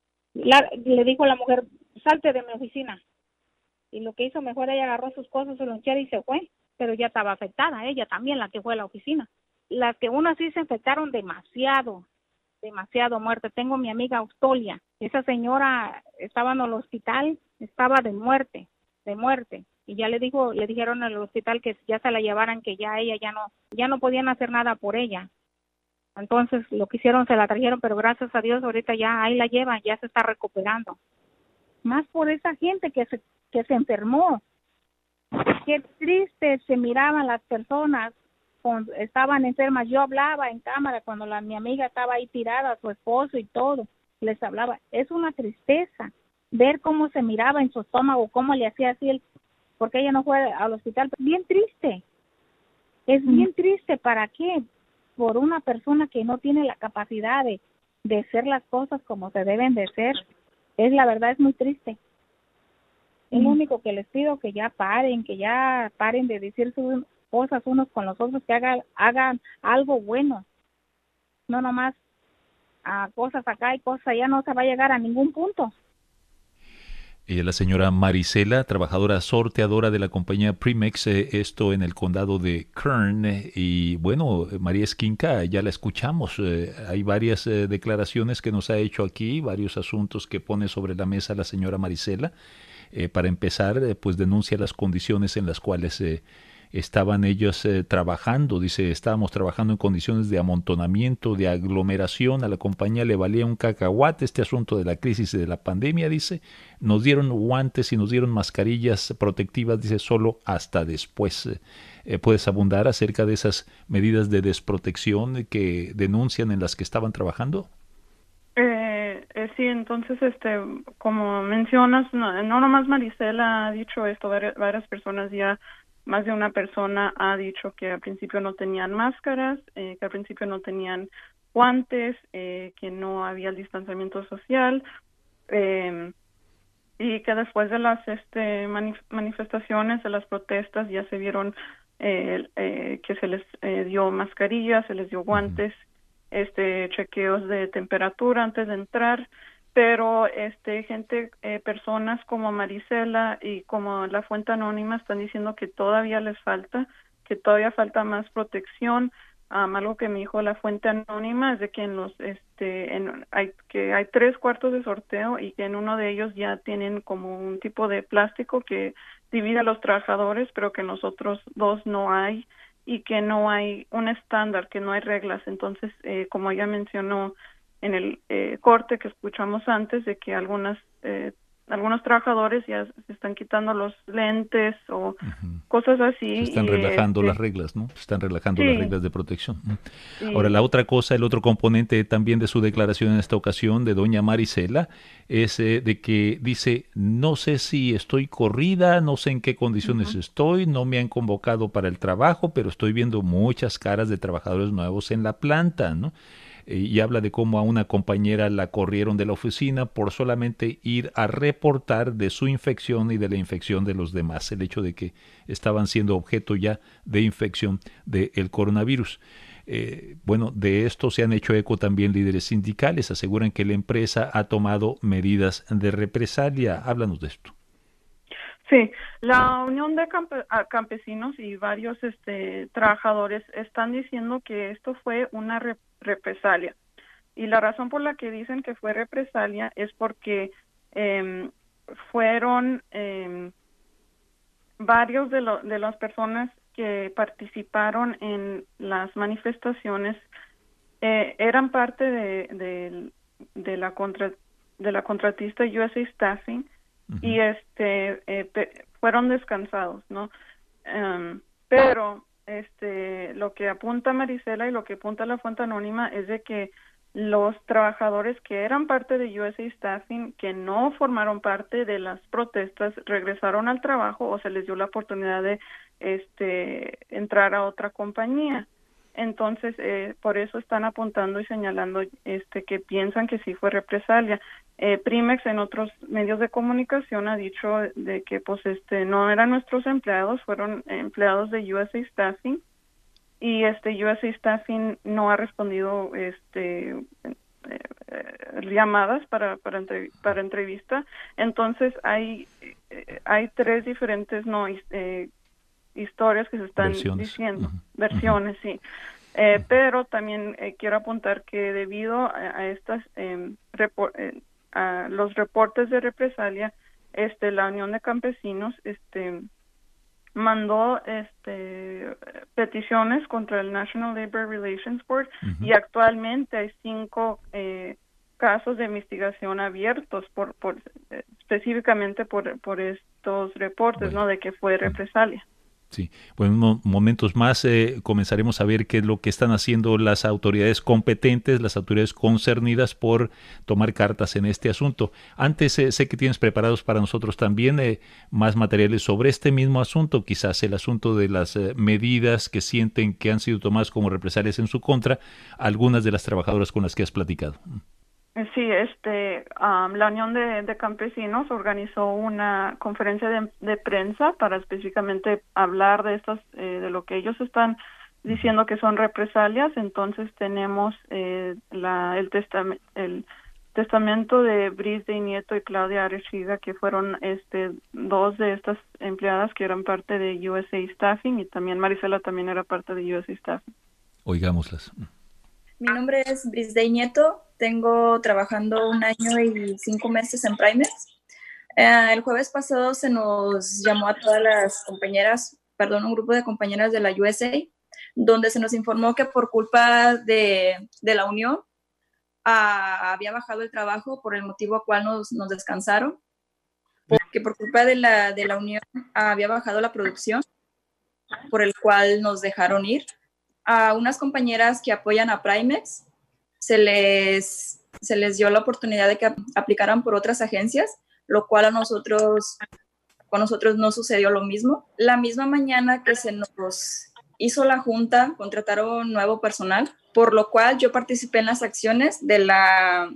Le dijo a la mujer, salte de mi oficina. Y lo que hizo mejor, ella agarró sus cosas, su lonchera y se fue, pero ya estaba afectada, ella también, la que fue a la oficina. Las que unas sí se infectaron demasiado muerte. Tengo mi amiga Austolia, esa señora estaba en el hospital, estaba de muerte, y ya le dijeron al hospital que ya se la llevaran, que ya ella ya no podían hacer nada por ella. Entonces lo que hicieron, se la trajeron, pero gracias a Dios ahorita ya ahí la llevan, ya se está recuperando. Más por esa gente que se enfermó. Qué triste se miraban las personas cuando estaban enfermas. Yo hablaba en cámara cuando mi amiga estaba ahí tirada, su esposo y todo, les hablaba. Es una tristeza ver cómo se miraba en su estómago, cómo le hacía así, porque ella no fue al hospital. Bien triste, es bien triste. ¿Para qué? Por una persona que no tiene la capacidad de hacer las cosas como se deben de ser. La verdad es muy triste. Es lo único que les pido, que ya paren de decir sus cosas unos con los otros, que hagan algo bueno. No nomás cosas acá y cosas allá, no se va a llegar a ningún punto. Ella es la señora Marisela, trabajadora sorteadora de la compañía Primex, esto en el condado de Kern. Y bueno, María Esquinca, ya la escuchamos. Hay varias declaraciones que nos ha hecho aquí, varios asuntos que pone sobre la mesa la señora Marisela. Para empezar, pues denuncia las condiciones en las cuales estaban ellos trabajando. Dice, estábamos trabajando en condiciones de amontonamiento, de aglomeración. A la compañía le valía un cacahuate este asunto de la crisis y de la pandemia, dice. Nos dieron guantes y nos dieron mascarillas protectivas, dice, solo hasta después. ¿Puedes abundar acerca de esas medidas de desprotección que denuncian en las que estaban trabajando? Sí, entonces, como mencionas, no nomás Marisela ha dicho esto, varias personas ya, más de una persona ha dicho que al principio no tenían máscaras, que al principio no tenían guantes, que no había el distanciamiento social, y que después de las manifestaciones, de las protestas, ya se vieron que se les dio mascarillas, se les dio guantes, chequeos de temperatura antes de entrar, pero personas como Marisela y como la Fuente Anónima están diciendo que todavía les falta, que todavía falta más protección. Algo que me dijo la Fuente Anónima es de que hay 3 cuartos de sorteo y que en uno de ellos ya tienen como un tipo de plástico que divide a los trabajadores, pero que en los otros 2 no hay, y que no hay un estándar, que no hay reglas. Entonces, como ya mencionó en el corte que escuchamos antes, de que algunos trabajadores ya se están quitando los lentes o cosas así. Se están relajando las reglas, ¿no? Se están relajando las reglas de protección. Sí. Ahora, la otra cosa, el otro componente también de su declaración en esta ocasión, de doña Marisela, es de que dice, no sé si estoy corrida, no sé en qué condiciones estoy, no me han convocado para el trabajo, pero estoy viendo muchas caras de trabajadores nuevos en la planta, ¿no? Y habla de cómo a una compañera la corrieron de la oficina por solamente ir a reportar de su infección y de la infección de los demás, el hecho de que estaban siendo objeto ya de infección del coronavirus. Bueno, de esto se han hecho eco también líderes sindicales, aseguran que la empresa ha tomado medidas de represalia. Háblanos de esto. Sí, la Unión de Campesinos y varios trabajadores están diciendo que esto fue una represalia. Y la razón por la que dicen que fue represalia es porque fueron varios de las personas que participaron en las manifestaciones eran parte de la contratista USA Staffing. Uh-huh. Y fueron descansados, ¿no? Pero lo que apunta Marisela y lo que apunta la fuente anónima es de que los trabajadores que eran parte de USA Staffing, que no formaron parte de las protestas, regresaron al trabajo o se les dio la oportunidad de entrar a otra compañía. Entonces, por eso están apuntando y señalando que piensan que sí fue represalia. Primex en otros medios de comunicación ha dicho de que pues no eran nuestros empleados, fueron empleados de USA Staffing, y USA Staffing no ha respondido llamadas para entrevista. Entonces hay tres diferentes historias que se están diciendo, versiones, sí. Pero también quiero apuntar que debido a estas a los reportes de represalia, la Unión de Campesinos mandó peticiones contra el National Labor Relations Board, uh-huh. Y actualmente hay 5 casos de investigación abiertos específicamente por estos reportes, bueno, ¿no? De que fue represalia. Sí, bueno, en unos momentos más comenzaremos a ver qué es lo que están haciendo las autoridades competentes, las autoridades concernidas por tomar cartas en este asunto. Antes sé que tienes preparados para nosotros también más materiales sobre este mismo asunto, quizás el asunto de las medidas que sienten que han sido tomadas como represalias en su contra, algunas de las trabajadoras con las que has platicado. Sí, la Unión de Campesinos organizó una conferencia de prensa para específicamente hablar de de lo que ellos están diciendo que son represalias. Entonces tenemos el testamento de Brisday Nieto y Claudia Arechiga, que fueron 2 de estas empleadas que eran parte de USA Staffing, y también Marisela también era parte de USA Staffing. Oigámoslas. Mi nombre es Brisday Nieto, tengo trabajando 1 año y 5 meses en Primex. El jueves pasado se nos llamó a todas las compañeras, un grupo de compañeras de la USA, donde se nos informó que por culpa de la unión había bajado el trabajo por el motivo cual nos descansaron, porque por culpa de la unión había bajado la producción, por el cual nos dejaron ir. A unas compañeras que apoyan a Primex se les dio la oportunidad de que aplicaran por otras agencias, lo cual con nosotros no sucedió lo mismo. La misma mañana que se nos hizo la junta, contrataron nuevo personal, por lo cual yo participé en las acciones de la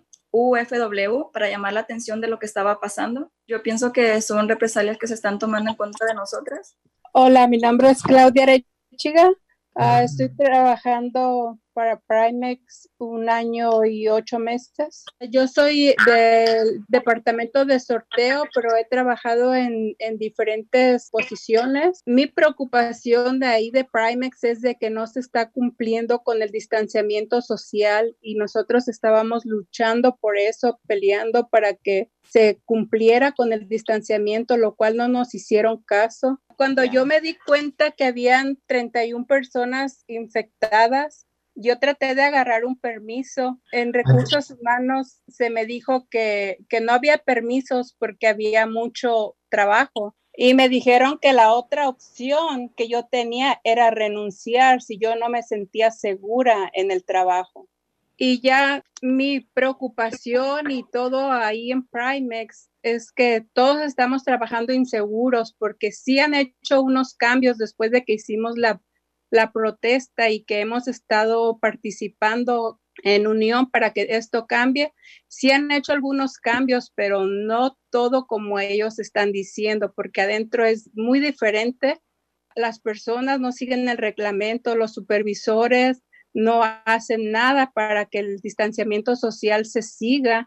UFW para llamar la atención de lo que estaba pasando. Yo pienso que son represalias que se están tomando en contra de nosotras. Hola, mi nombre es Claudia Arechiga. Estoy trabajando para Primex 1 año y 8 meses. Yo soy del departamento de sorteo, pero he trabajado en diferentes posiciones. Mi preocupación de ahí de Primex es de que no se está cumpliendo con el distanciamiento social, y nosotros estábamos luchando por eso, peleando para que se cumpliera con el distanciamiento, lo cual no nos hicieron caso. Cuando yo me di cuenta que habían 31 personas infectadas, yo traté de agarrar un permiso. En recursos humanos se me dijo que no había permisos porque había mucho trabajo. Y me dijeron que la otra opción que yo tenía era renunciar si yo no me sentía segura en el trabajo. Y ya mi preocupación y todo ahí en Primex es que todos estamos trabajando inseguros, porque sí han hecho unos cambios después de que hicimos la protesta y que hemos estado participando en unión para que esto cambie. Sí han hecho algunos cambios, pero no todo como ellos están diciendo, porque adentro es muy diferente. Las personas no siguen el reglamento, los supervisores no hacen nada para que el distanciamiento social se siga.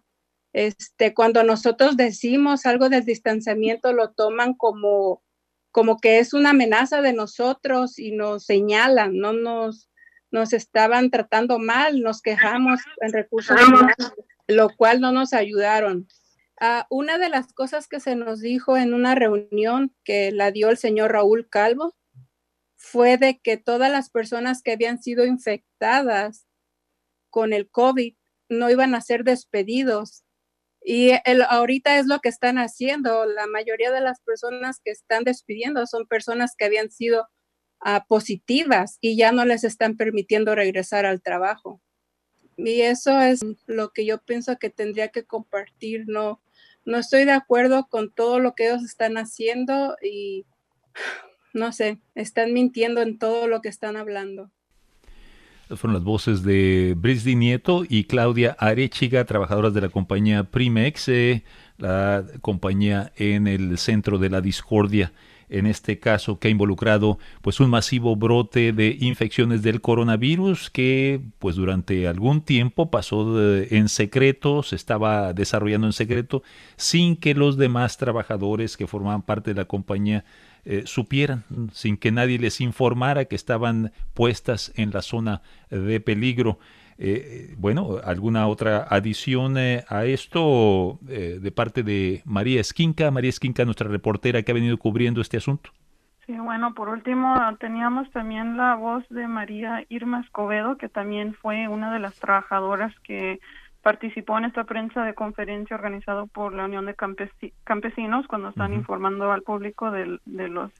Cuando nosotros decimos algo del distanciamiento, lo toman como que es una amenaza de nosotros y nos señalan, no nos estaban tratando mal, nos quejamos en recursos humanos, lo cual no nos ayudaron. Una de las cosas que se nos dijo en una reunión que la dio el señor Raúl Calvo fue de que todas las personas que habían sido infectadas con el COVID no iban a ser despedidos. Y ahorita es lo que están haciendo. La mayoría de las personas que están despidiendo son personas que habían sido positivas y ya no les están permitiendo regresar al trabajo. Y eso es lo que yo pienso que tendría que compartir. No estoy de acuerdo con todo lo que ellos están haciendo y no sé, están mintiendo en todo lo que están hablando. Fueron las voces de Brisdy Nieto y Claudia Arechiga, trabajadoras de la compañía Primex, la compañía en el centro de la discordia, en este caso que ha involucrado pues un masivo brote de infecciones del coronavirus que pues durante algún tiempo pasó en secreto, se estaba desarrollando en secreto sin que los demás trabajadores que formaban parte de la compañía supieran, sin que nadie les informara que estaban puestas en la zona de peligro. Bueno, ¿alguna otra adición a esto de parte de María Esquinca? María Esquinca, nuestra reportera que ha venido cubriendo este asunto. Sí, bueno, por último teníamos también la voz de María Irma Escobedo, que también fue una de las trabajadoras que participó en esta prensa de conferencia organizada por la Unión de Campesinos cuando están informando al público de los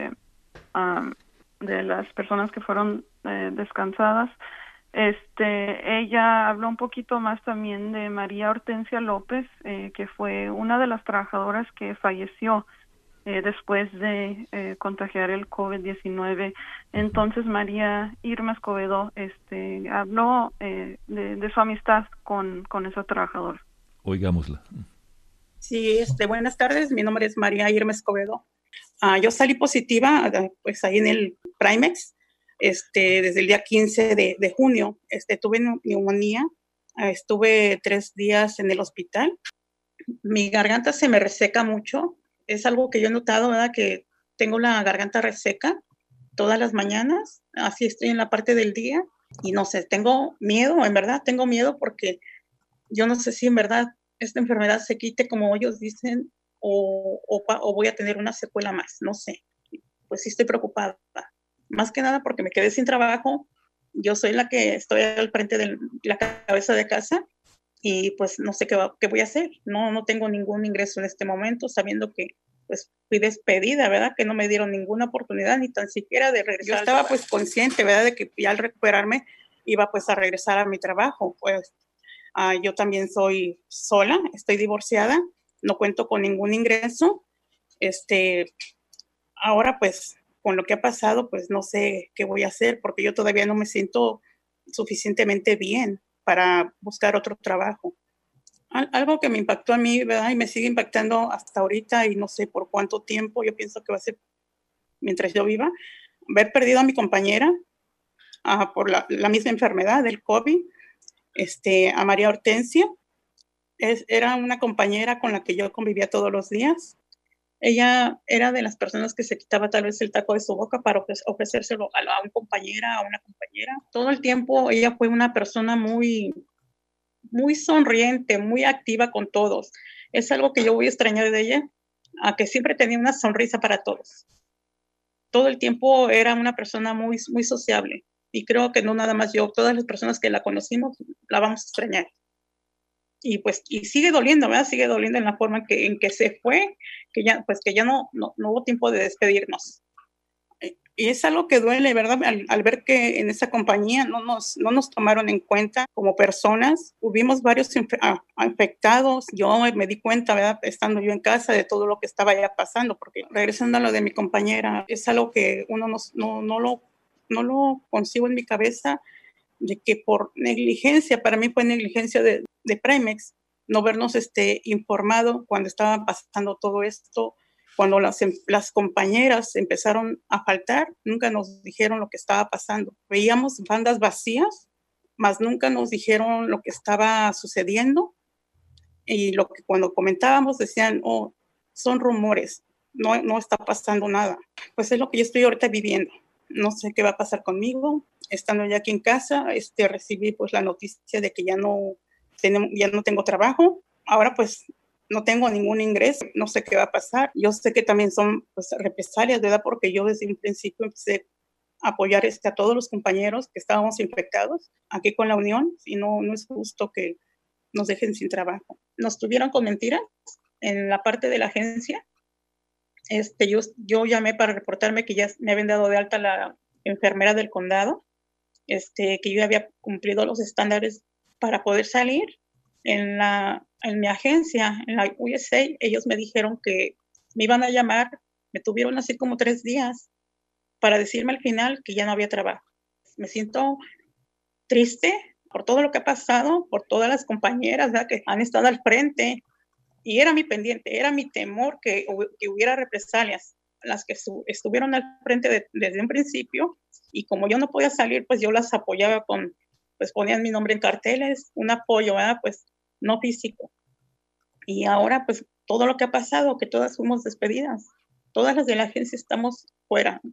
de las personas que fueron descansadas. Ella habló un poquito más también de María Hortensia López, que fue una de las trabajadoras que falleció después de contagiar el COVID-19. Entonces María Irma Escobedo habló de su amistad con esa trabajadora. Oigámosla. Sí, buenas tardes, mi nombre es María Irma Escobedo. Yo salí positiva pues ahí en el Primex desde el día 15 de junio. Tuve neumonía, estuve 3 días en el hospital. Mi garganta se me reseca mucho. Es algo que yo he notado, ¿verdad? Que tengo la garganta reseca todas las mañanas, así estoy en la parte del día y no sé, tengo miedo, en verdad tengo miedo porque yo no sé si en verdad esta enfermedad se quite como ellos dicen o voy a tener una secuela más, no sé. Pues sí estoy preocupada, más que nada porque me quedé sin trabajo, yo soy la que estoy al frente de la cabeza de casa y pues no sé qué voy a hacer, no tengo ningún ingreso en este momento, sabiendo que pues fui despedida, ¿verdad? Que no me dieron ninguna oportunidad ni tan siquiera de regresar. Yo estaba pues consciente, ¿verdad? De que ya al recuperarme iba pues a regresar a mi trabajo. Pues yo también soy sola, estoy divorciada, no cuento con ningún ingreso. Ahora pues con lo que ha pasado pues no sé qué voy a hacer porque yo todavía no me siento suficientemente bien para buscar otro trabajo. Algo que me impactó a mí, ¿verdad? Y me sigue impactando hasta ahorita y no sé por cuánto tiempo, yo pienso que va a ser mientras yo viva, haber perdido a mi compañera por la misma enfermedad del COVID, a María Hortensia. Era una compañera con la que yo convivía todos los días. Ella era de las personas que se quitaba tal vez el taco de su boca para ofrecérselo a una compañera. Todo el tiempo ella fue una persona muy sonriente, muy activa con todos. Es algo que yo voy a extrañar de ella, a que siempre tenía una sonrisa para todos. Todo el tiempo era una persona muy, muy sociable. Y creo que no nada más yo, todas las personas que la conocimos la vamos a extrañar. Y pues y sigue doliendo, ¿verdad? Sigue doliendo en la forma en que se fue, que ya no hubo tiempo de despedirnos. Y es algo que duele, ¿verdad? Al ver que en esa compañía no nos tomaron en cuenta como personas. Hubimos varios infectados. Yo me di cuenta, ¿verdad? Estando yo en casa de todo lo que estaba ya pasando, porque regresando a lo de mi compañera, es algo que uno no lo consigo en mi cabeza, de que por negligencia, para mí fue negligencia de Primex, no habernos informado cuando estaba pasando todo esto. Cuando las compañeras empezaron a faltar, nunca nos dijeron lo que estaba pasando. Veíamos bandas vacías, mas nunca nos dijeron lo que estaba sucediendo. Y lo que cuando comentábamos decían, oh, son rumores, no está pasando nada. Pues es lo que yo estoy ahorita viviendo. No sé qué va a pasar conmigo. Estando ya aquí en casa, recibí pues la noticia de que ya no tengo trabajo. Ahora pues no tengo ningún ingreso, no sé qué va a pasar. Yo sé que también son pues represalias, ¿verdad? Porque yo desde un principio empecé a apoyar a todos los compañeros que estábamos infectados aquí con la unión, y no es justo que nos dejen sin trabajo. Nos tuvieron con mentiras en la parte de la agencia. Yo llamé para reportarme que ya me habían dado de alta la enfermera del condado, que yo había cumplido los estándares para poder salir. En mi agencia, en la USA, ellos me dijeron que me iban a llamar, me tuvieron así como 3 días para decirme al final que ya no había trabajo. Me siento triste por todo lo que ha pasado, por todas las compañeras, ¿verdad?, que han estado al frente, y era mi pendiente, era mi temor que hubiera represalias, las que estuvieron al frente desde un principio, y como yo no podía salir, pues yo las apoyaba pues ponían mi nombre en carteles, un apoyo, ¿verdad?, pues no físico. Y ahora, pues todo lo que ha pasado, que todas fuimos despedidas, todas las de la agencia estamos fuera,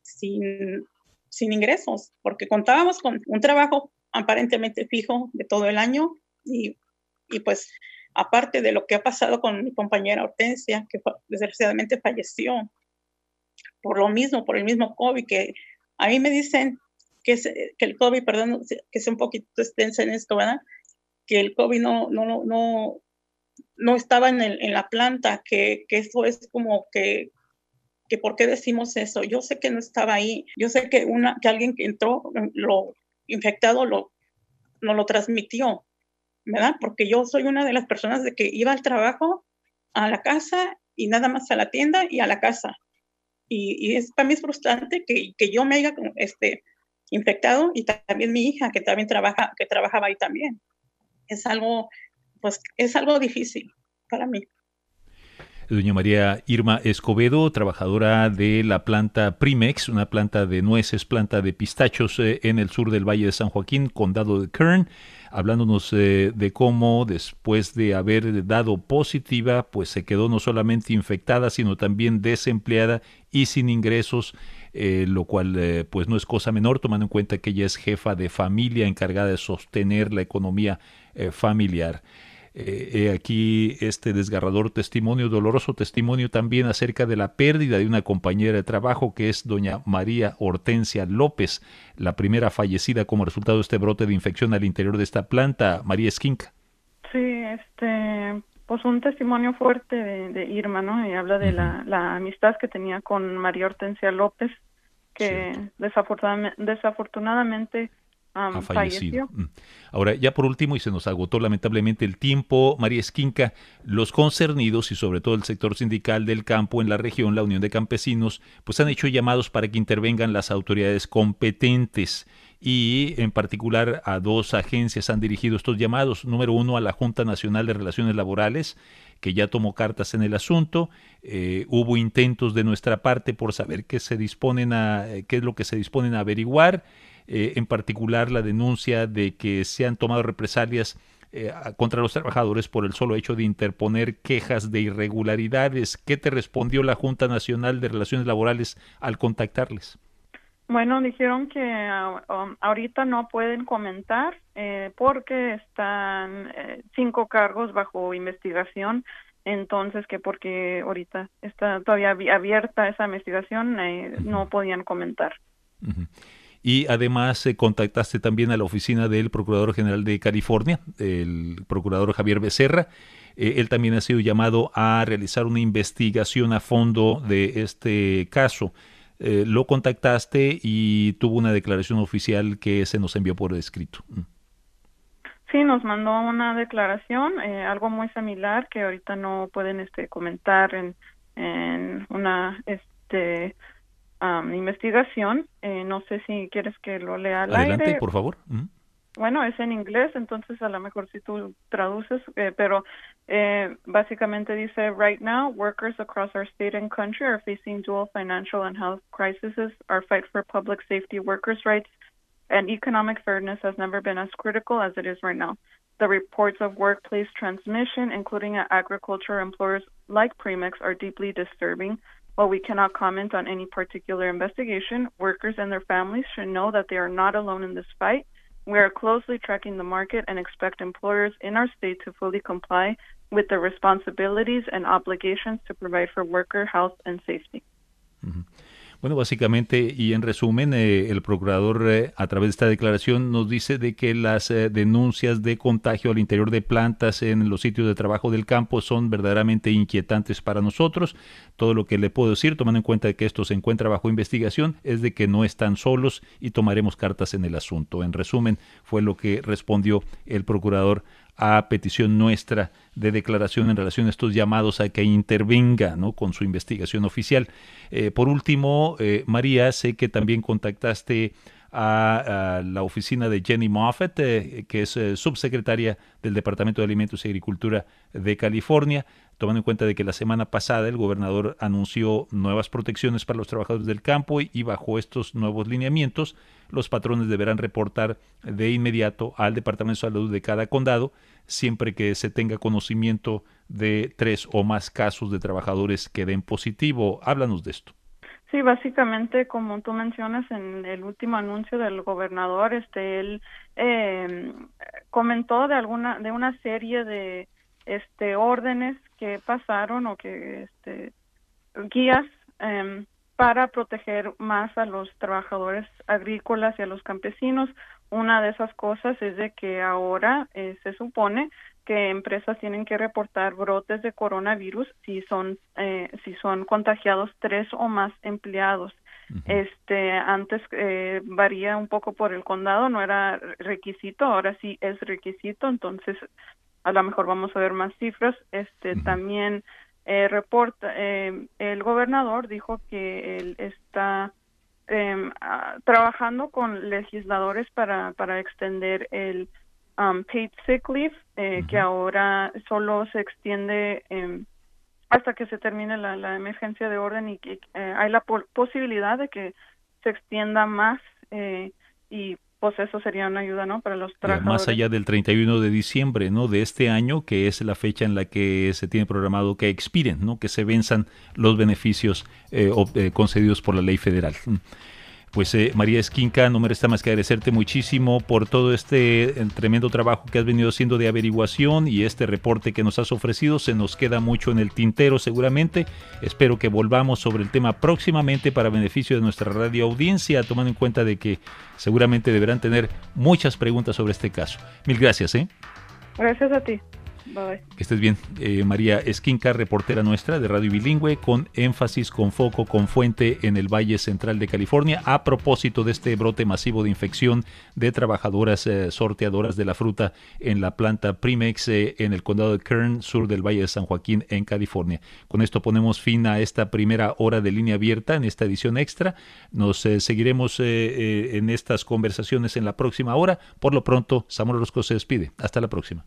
sin ingresos, porque contábamos con un trabajo aparentemente fijo de todo el año, y pues aparte de lo que ha pasado con mi compañera Hortensia, que desgraciadamente falleció por el mismo COVID, que a mí me dicen que el COVID, perdón, que sea un poquito extensa en esto, ¿verdad?, que el COVID no estaba en la planta, que eso es como que ¿por qué decimos eso? Yo sé que no estaba ahí. Yo sé que alguien que entró, lo infectado, no lo transmitió, ¿verdad? Porque yo soy una de las personas de que iba al trabajo, a la casa, y nada más a la tienda y a la casa. Y para mí es frustrante que yo me haya infectado, y también mi hija, que también trabajaba ahí también. Es algo difícil para mí. Doña María Irma Escobedo, trabajadora de la planta Primex, una planta de nueces, planta de pistachos en el sur del Valle de San Joaquín, condado de Kern, hablándonos de cómo después de haber dado positiva, pues se quedó no solamente infectada, sino también desempleada y sin ingresos, lo cual pues no es cosa menor, tomando en cuenta que ella es jefa de familia encargada de sostener la economía familiar. Aquí este desgarrador testimonio, doloroso testimonio también acerca de la pérdida de una compañera de trabajo, que es doña María Hortensia López, la primera fallecida como resultado de este brote de infección al interior de esta planta. María Esquinca. Sí, pues un testimonio fuerte de Irma, ¿no? Y habla de la amistad que tenía con María Hortensia López, que desafortunadamente ha fallecido. Ahora, ya por último, y se nos agotó lamentablemente el tiempo, María Esquinca, los concernidos y sobre todo el sector sindical del campo en la región, la Unión de Campesinos, pues han hecho llamados para que intervengan las autoridades competentes, y en particular a 2 agencias han dirigido estos llamados. Número 1, a la Junta Nacional de Relaciones Laborales, que ya tomó cartas en el asunto. Hubo intentos de nuestra parte por saber qué es lo que se disponen a averiguar. En particular la denuncia de que se han tomado represalias contra los trabajadores por el solo hecho de interponer quejas de irregularidades. ¿Qué te respondió la Junta Nacional de Relaciones Laborales al contactarles? Bueno, dijeron que ahorita no pueden comentar porque están 5 cargos bajo investigación. Entonces, que porque ahorita está todavía abierta esa investigación, no podían comentar. Y además contactaste también a la oficina del Procurador General de California, el Procurador Javier Becerra. Él también ha sido llamado a realizar una investigación a fondo de este caso. Lo contactaste y tuvo una declaración oficial que se nos envió por escrito. Sí, nos mandó una declaración, algo muy similar que ahorita no pueden comentar en una investigación. No sé si quieres que lo lea al aire. Adelante, por favor. Bueno, es en inglés, entonces a lo mejor si tú traduces, pero básicamente dice, right now, workers across our state and country are facing dual financial and health crises. Our fight for public safety, workers' rights, and economic fairness has never been as critical as it is right now. The reports of workplace transmission, including at agriculture employers like Premix, are deeply disturbing. While we cannot comment on any particular investigation, workers and their families should know that they are not alone in this fight. We are closely tracking the market and expect employers in our state to fully comply with their responsibilities and obligations to provide for worker health and safety. Uh-huh. Bueno, básicamente y en resumen, el procurador a través de esta declaración nos dice de que las denuncias de contagio al interior de plantas en los sitios de trabajo del campo son verdaderamente inquietantes para nosotros. Todo lo que le puedo decir, tomando en cuenta que esto se encuentra bajo investigación, es de que no están solos y tomaremos cartas en el asunto. En resumen, fue lo que respondió el procurador a petición nuestra de declaración en relación a estos llamados a que intervenga, ¿no?, con su investigación oficial. Por último, María, sé que también contactaste a la oficina de Jenny Moffett, que es subsecretaria del Departamento de Alimentos y Agricultura de California, tomando en cuenta de que la semana pasada el gobernador anunció nuevas protecciones para los trabajadores del campo y bajo estos nuevos lineamientos, los patrones deberán reportar de inmediato al Departamento de Salud de cada condado siempre que se tenga conocimiento de 3 o más casos de trabajadores que den positivo. Háblanos de esto. Sí, básicamente, como tú mencionas en el último anuncio del gobernador, él comentó de una serie de órdenes que pasaron o que guías para proteger más a los trabajadores agrícolas y a los campesinos. Una de esas cosas es de que ahora se supone que empresas tienen que reportar brotes de coronavirus si son contagiados 3 o más empleados. Uh-huh. Antes varía un poco por el condado, no era requisito, ahora sí es requisito, entonces a lo mejor vamos a ver más cifras. Uh-huh. También el gobernador dijo que él está trabajando con legisladores para extender el paid sick leave, uh-huh, que ahora solo se extiende hasta que se termine la emergencia de orden y que hay la posibilidad de que se extienda más y pues eso sería una ayuda, ¿no?, para los trabajadores. Más allá del 31 de diciembre, ¿no?, de este año, que es la fecha en la que se tiene programado que expiren, ¿no?, que se venzan los beneficios concedidos por la ley federal. Pues María Esquinca, no me resta más que agradecerte muchísimo por todo este tremendo trabajo que has venido haciendo de averiguación y este reporte que nos has ofrecido. Se nos queda mucho en el tintero seguramente. Espero que volvamos sobre el tema próximamente para beneficio de nuestra radio audiencia, tomando en cuenta de que seguramente deberán tener muchas preguntas sobre este caso. Mil gracias. Gracias a ti. Bye. Que estés bien. María Esquinca, reportera nuestra de Radio Bilingüe, con énfasis, con foco, con fuente en el Valle Central de California, a propósito de este brote masivo de infección de trabajadoras sorteadoras de la fruta en la planta Premix en el condado de Kern, sur del Valle de San Joaquín, en California. Con esto ponemos fin a esta primera hora de Línea Abierta en esta edición extra. Nos seguiremos en estas conversaciones en la próxima hora. Por lo pronto, Samuel Orozco se despide. Hasta la próxima.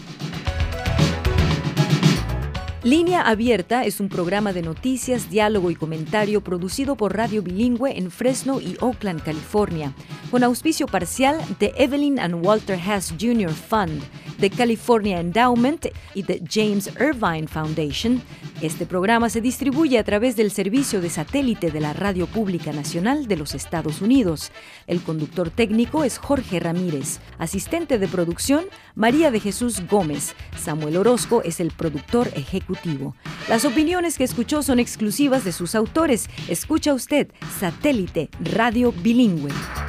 Línea Abierta es un programa de noticias, diálogo y comentario producido por Radio Bilingüe en Fresno y Oakland, California, con auspicio parcial de Evelyn and Walter Hess Jr. Fund, de California Endowment y de James Irvine Foundation. Este programa se distribuye a través del servicio de satélite de la Radio Pública Nacional de los Estados Unidos. El conductor técnico es Jorge Ramírez. Asistente de producción, María de Jesús Gómez. Samuel Orozco es el productor ejecutivo. Las opiniones que escuchó son exclusivas de sus autores. Escucha usted Satélite Radio Bilingüe.